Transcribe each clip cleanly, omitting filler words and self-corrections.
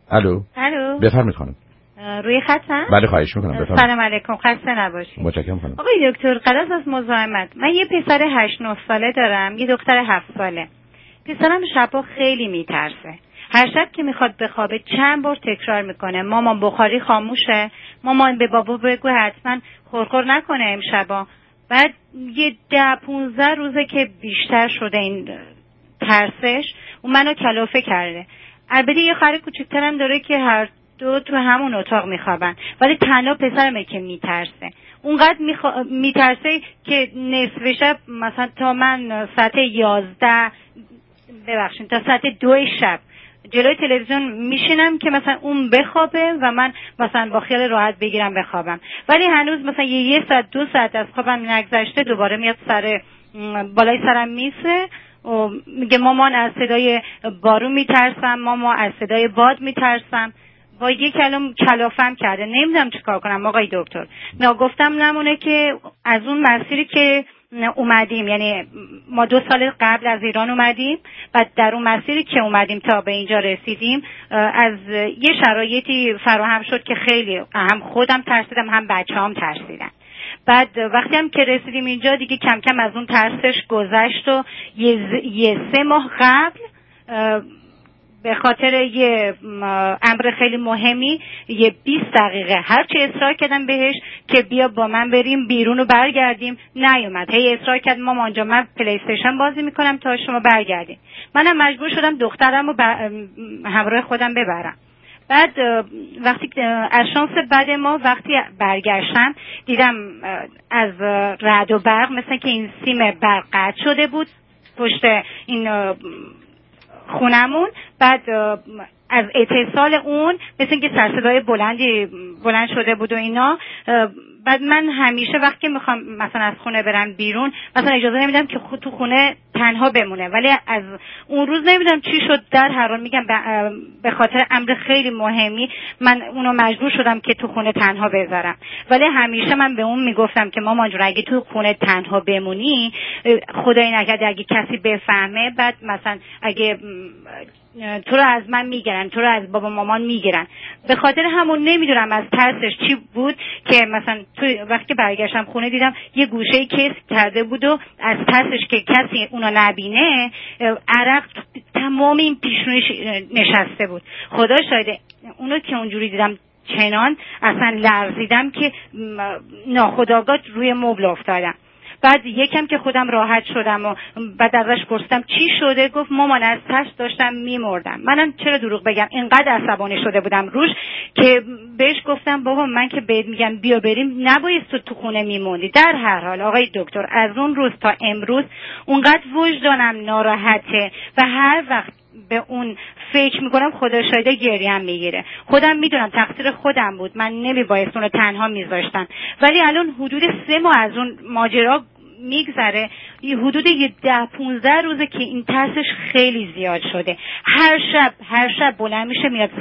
الو. بفرمایید خانم. روی خطم؟ بله خواهش میکنم بفرمایید. سلام علیکم، خسته نباشید. متشکرم خانم. آقای دکتر قبل از مزاحمت، من یه پسر 8-9 ساله دارم، یه دختر 7 ساله. پسرم شبا خیلی میترسه. هر شب که میخواد بخوابه چند بار تکرار میکنه مامان بخاری خاموشه، مامان به بابا بگو حتما خورخور نکنه امشبا. بعد یه 10-15 روزه که بیشتر شده این ترسش، اون منو کلافه کرده. البته یه خواهر کوچیک‌ترم داره که هر دو تو همون اتاق میخوابن، ولی تنها پسرمه که میترسه. اونقدر میترسه که نصف شب مثلا تا من ساعت 11 تا ساعت 2 شب جلوی تلویزیون میشینم که مثلا اون بخوابه و من مثلا با خیال راحت بگیرم بخوابم، ولی هنوز مثلا یه ساعت 2 ساعت از خوابم نگذشته دوباره میاد سر بالای سرم میسه و میگه مامان از صدای بارون میترسم، مامان از صدای باد میترسم. با یک کلافم کرده، نمیدونم چیکار کنم آقای دکتر. گفتم نمونه که از اون مسیری که اومدیم، یعنی ما 2 سال قبل از ایران اومدیم و در اون مسیری که اومدیم تا به اینجا رسیدیم از یه شرایطی فراهم شد که خیلی هم خودم ترسیدم هم بچه‌هام ترسیدن. بعد وقتی هم که رسیدیم اینجا دیگه کم کم از اون ترسش گذشت و یه 3 ماه قبل به خاطر یه امر خیلی مهمی یه 20 دقیقه هرچی اصرار کردم بهش که بیا با من بریم بیرون و برگردیم، نیومد. هی اصرار کرد مامان آنجا من پلی استیشن بازی میکنم تا شما برگردیم. منم مجبور شدم دخترم رو همراه خودم ببرم. بعد وقتی از شانس بد ما وقتی برگشتم دیدم از رعد و برق مثل که این سیم برق قطع شده بود پشت این خونمون. بعد از اتصال اون مثل اینکه سرصدای بلند شده بود و اینا. بعد من همیشه وقتی میخوام مثلا از خونه برم بیرون مثلا اجازه نمیدم که تو خونه تنها بمونه، ولی از اون روز نمیدونم چی شد در هر حال میگم به خاطر امر خیلی مهمی من اونو مجبور شدم که تو خونه تنها بذارم. ولی همیشه من به اون میگفتم که مامان جون اگه تو خونه تنها بمونی خدای نکرده اگه کسی بفهمه بعد مثلا اگه تو رو از من میگیرن، تو رو از بابا مامان میگیرن. به خاطر همون نمیدونم از ترسش چی بود که مثلا تو وقتی برگشتم خونه دیدم یه گوشه کیس کرده بود و از ترسش که کسی اونو نبینه عرق تمام این پیشونیش نشسته بود. خدا شاهده اونو که اونجوری دیدم چنان اصلا لرزیدم که ناخودآگاه روی مبل افتادم. بعد یکم که خودم راحت شدم و بعد ازش پرسیدم چی شده، گفت مامان از ترس داشتم میمردم. منم چرا دروغ بگم اینقدر عصبانی شده بودم روش که بهش گفتم بابا من که بهت میگم بیا بریم نباید تو خونه میموندی. در هر حال آقای دکتر از اون روز تا امروز اونقدر وجدانم ناراحته و هر وقت به اون فکر میکنم خدا شاهده گریم میگیره. خودم میدونم تقصیر خودم بود، من نمیبایست اونو تنها میذاشتم، ولی الان حدود 3 ماه از اون ماجرا میگذره، حدود 10-15 روزه که این ترسش خیلی زیاد شده. هر شب بلند میشه میاد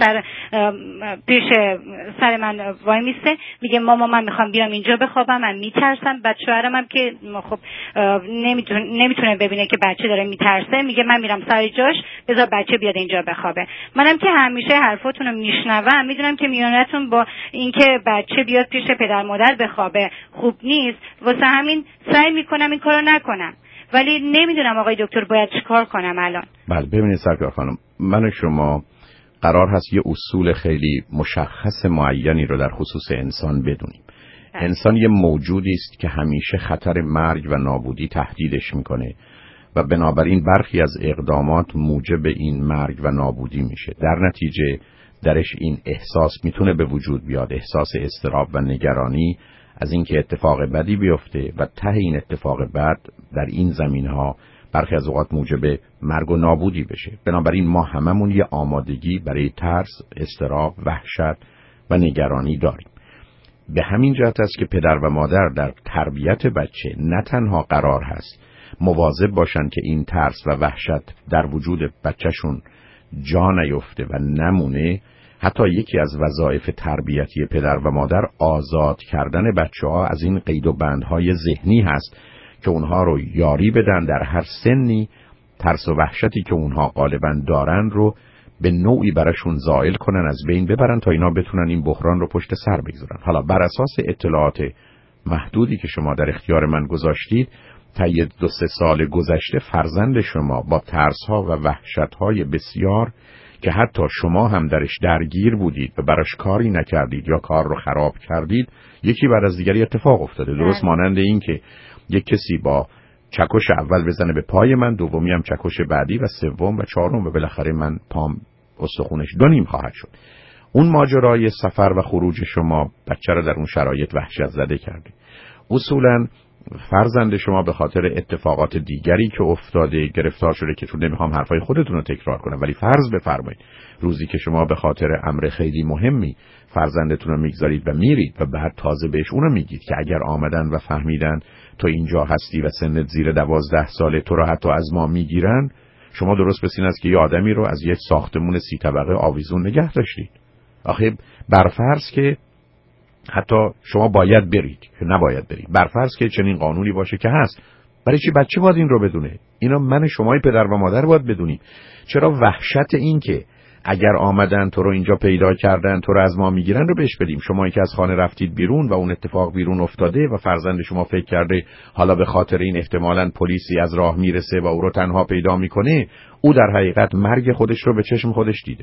پیش سر من وای میسته میگه ماما من میخوام بیام اینجا بخوابم، من میترسم. بعد شوهرم هم که خب نمیتونه ببینه که بچه داره میترسه میگه من میرم سر جاش بذار بچه بیاد اینجا بخوابه. منم که همیشه حرفاتونو میشنوم میدونم که میونتون با اینکه بچه بیاد پیش پدر مادر بخوابه خوب نیست، واسه همین سعی میکنم این کارو نکنم، ولی نمیدونم آقای دکتر باید چیکار کنم الان. بله ببینید سرکار خانم، من و شما قرار هست یه اصول خیلی مشخص معینی رو در خصوص انسان بدونیم. انسان یه موجودی است که همیشه خطر مرگ و نابودی تهدیدش میکنه و بنابراین برخی از اقدامات موجب این مرگ و نابودی میشه. در نتیجه درش این احساس میتونه به وجود بیاد، احساس اضطراب و نگرانی از اینکه اتفاق بدی بیفته و ته این اتفاق بد در این زمینها برخی از اوقات موجب مرگ و نابودی بشه. بنابراین ما هممون یه آمادگی برای ترس، اضطراب، وحشت و نگرانی داریم. به همین جهت است که پدر و مادر در تربیت بچه نه تنها قرار هست مواظب باشن که این ترس و وحشت در وجود بچهشون جا نیفته و نمونه، حتی یکی از وظایف تربیتی پدر و مادر آزاد کردن بچه‌ها از این قید و بندهای ذهنی هست که اونها رو یاری بدن در هر سنی ترس و وحشتی که اونها غالباً دارن رو به نوعی براشون زائل کنن، از بین ببرن تا اینا بتونن این بحران رو پشت سر بگذارن. حالا بر اساس اطلاعات محدودی که شما در اختیار من گذاشتید، تا 2-3 سال گذشته فرزند شما با ترس‌ها و وحشت‌های بسیار که حتی شما هم درش درگیر بودید و براش کاری نکردید یا کار رو خراب کردید، یکی بعد از دیگری اتفاق افتاده. درست مانند این که یک کسی با چکش اول بزنه به پای من، دومی هم چکش بعدی و سوم و چهارم و بالاخره من پام استخونش 2 خواهد شد. اون ماجرای سفر و خروج شما بچه رو در اون شرایط وحشت زده کرده. اصولاً فرزند شما به خاطر اتفاقات دیگری که افتاده گرفتار شده که چون نمیخوام حرفای خودتون رو تکرار کنم، ولی فرض بفرمایید روزی که شما به خاطر امر خیلی مهمی فرزندتون رو میگذارید و میرید و بعد تازه بهش اونو میگید که اگر آمدن و فهمیدن تو اینجا هستی و سنت زیر 12 ساله تو رو حتی از ما میگیرن، شما درست بسین است که یه آدمی رو از یک ساختمون 30 طبقه آویزون نگه داشتید. آخه برفرض که حتی شما باید برید که نباید برید، برفرض که چنین قانونی باشه که هست، برای چی بچه باید این رو بدونه؟ اینا من شمای پدر و مادر باید بدونیم. چرا وحشت این که اگر آمدن تو رو اینجا پیدا کردن تو رو از ما میگیرن رو بهش بدیم؟ شمایی که از خانه رفتید بیرون و اون اتفاق بیرون افتاده و فرزند شما فکر کرده حالا به خاطر این احتمالاً پلیسی از راه میرسه و او رو تنها پیدا میکنه، او در حقیقت مرگ خودش رو به چشم خودش دیده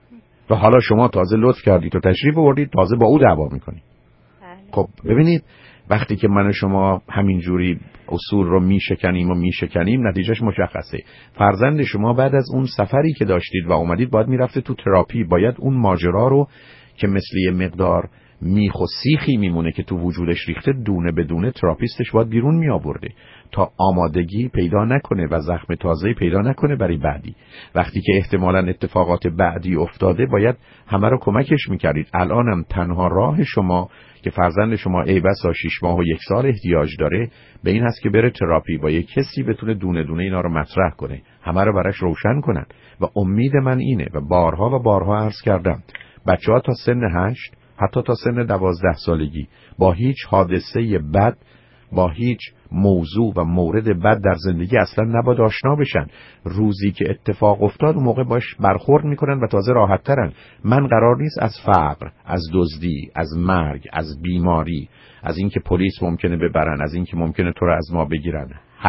و حالا شما تازه لطف کردید و تشریف آوردید تازه با او دعوا میکنید. خب ببینید، وقتی که من و شما همینجوری اصول رو میشکنیم نتیجهش مشخصه. فرزند شما بعد از اون سفری که داشتید و اومدید باید میرفته تو تراپی، باید اون ماجرا رو که مثل یه مقدار میخ و سیخی میمونه که تو وجودش ریخته دونه بدونه تراپیستش باید بیرون میآورده تا آمادگی پیدا نکنه و زخم تازه‌ای پیدا نکنه برای بعدی. وقتی که احتمالاً اتفاقات بعدی افتاده باید همه رو کمکش میکردید. الانم تنها راه شما که فرزند شما ای بسا 6 ماه و 1 سال احتیاج داره به این هست که بره تراپی با یک کسی بتونه دونه دونه اینا رو مطرح کنه، همه رو براش روشن کنن. و امید من اینه و بارها عرض کردم، بچه‌ها تا سن 8 حتی تا سن 12 سالگی با هیچ حادثه بد، با هیچ موضوع و مورد بد در زندگی اصلا نباید آشنا بشن. روزی که اتفاق افتاد اون موقع باش برخورد میکنن و تازه راحت ترن. من قرار نیست از فقر، از دزدی، از مرگ، از بیماری، از اینکه پلیس ممکنه ببرن، از اینکه ممکنه تو رو از ما بگیرن،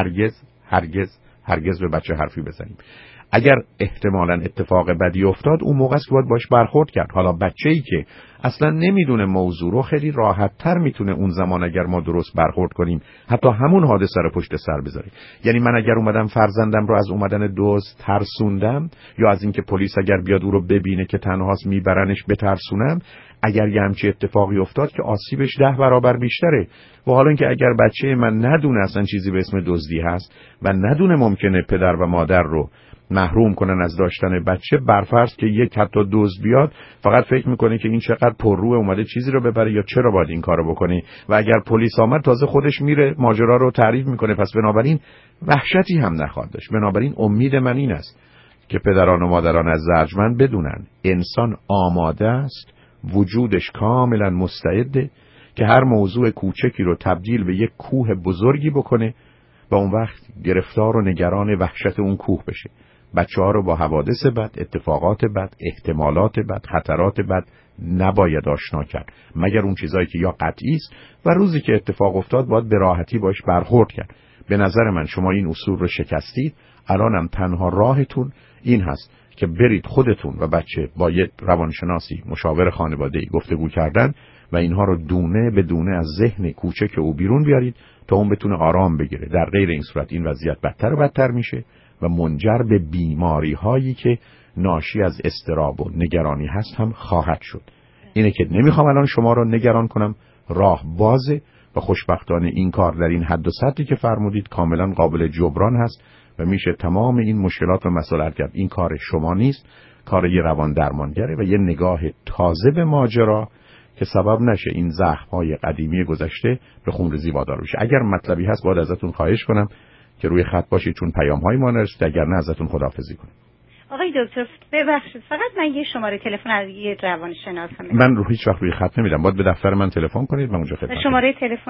هرگز به بچه حرفی بزنیم. اگر احتمالاً اتفاق بدی افتاد اون موقع است که باید باش برخورد کرد. حالا بچه‌ای که اصلا نمیدونه موضوع رو خیلی راحت‌تر میتونه اون زمان اگر ما درست برخورد کنیم حتی همون حادثه رو پشت سر بذاره. یعنی من اگر اومدم فرزندم رو از اومدن دزد ترسوندم یا از اینکه پلیس اگر بیاد او رو ببینه که تنهاست میبرنش بترسونم، اگر یه همچین اتفاقی افتاد که آسیبش 10 برابر بیشتره. و حالا اینکه اگر بچه من ندونه اصلا چیزی به اسم دزدی هست و ندونه ممکنه پدر و مادر رو محروم کنن از داشتن بچه، برفرض که یک حتی دزد بیاد فقط فکر میکنه که این چقدر پرروه اومده چیزی رو ببره یا چرا باید این کارو بکنه، و اگر پلیس آمد تازه خودش میره ماجرا رو تعریف میکنه. پس بنابراین وحشتی هم نخواهد داشت. بنابراین امید من این است که پدران و مادران از ارجمند بدونن انسان آماده است، وجودش کاملا مستعده که هر موضوع کوچکی رو تبدیل به یک کوه بزرگی بکنه و اون وقت گرفتار و نگران وحشت اون کوه بشه. بچه‌ها رو با حوادث بد، اتفاقات بد، احتمالات بد، خطرات بد نباید آشنا کرد مگر اون چیزایی که یا قطعی است و روزی که اتفاق افتاد باید به راحتی باش برخورد کرد. به نظر من شما این اصول رو شکستید. الانم تنها راهتون این هست که برید خودتون و بچه با یک روانشناسی، مشاور خانواده‌ای گفتگو کردن و اینها رو دونه به دونه از ذهن کوچک او بیرون بیارید تا اون بتونه آرام بگیره. در غیر این صورت این وضعیت بدتر و بدتر میشه و منجر به بیماری هایی که ناشی از اضطراب و نگرانی هست هم خواهد شد. اینه که نمیخوام الان شما رو نگران کنم، راه بازه و خوشبختانه این کار در این حد و سطحی که فرمودید کاملا قابل جبران هست و میشه تمام این مشکلات و مسائل کرد. این کار شما نیست، کار یه روان درمانگره و یه نگاه تازه به ماجرا که سبب نشه این زخم‌های قدیمی گذشته به خونریزی وادار بشه. اگر مطلبی هست باید ازتون خواهش کنم که روی خط باشید چون پیام‌های ما نرسید، اگر نه ازتون خداحافظی کنم. آقای دکتر ببخشید فقط من یه شماره تلفن از یه روانشناسم من رو هیچ وقت روی خط نمیدم، باید به دفتر من تلفن کنید و اونجا خدمت. شماره تلفن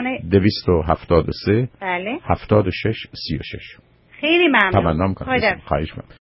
273 بله 76 36. خیلی ممنون. تمام کنم. خواهش می‌کنم.